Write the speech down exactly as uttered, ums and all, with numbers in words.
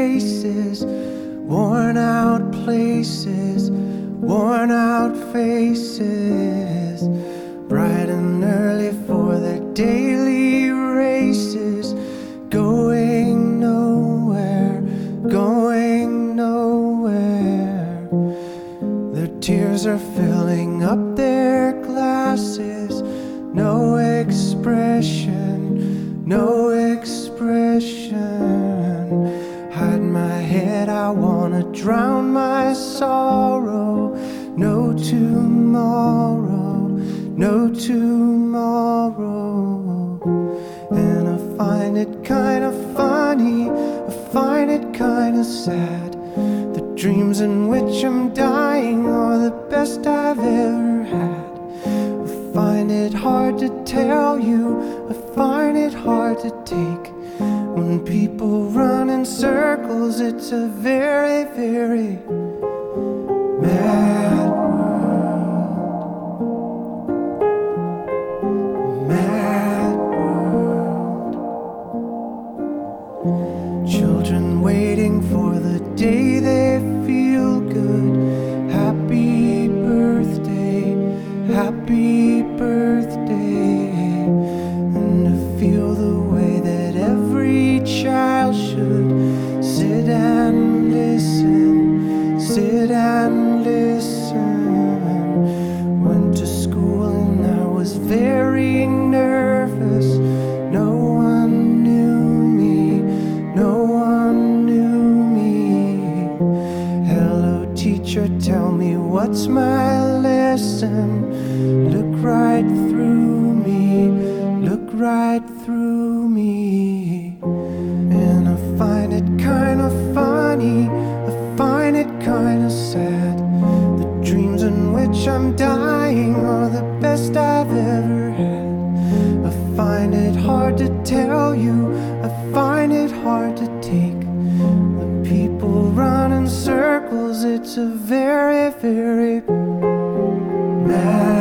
races, worn out places, worn out faces, bright and early for their daily races, going nowhere, going nowhere. Their tears are filling up their glasses, no expression, no expression. Hide my head, I wanna drown my sorrow. No tomorrow, no tomorrow. And I find it kinda funny, I find it kinda sad. The dreams in which I'm dying are the best I've ever had. I find it hard to tell you, I find it hard to take. When people run in circles, it's a very, very mad world. Mad world. Children waiting for the day they feel good. Happy birthday, happy birthday. And to feel the way that every child should sit and listen, sit and listen. Went to school and I was very nervous. No one knew me, no one knew me. Hello teacher, tell me what's my lesson. Look right through me, look right through me. And I find it kinda funny, I find it kinda sad. The dreams in which I'm dying are the best I've ever had. I find it hard to tell you, I find it hard to take. The people run in circles, it's a very, very mad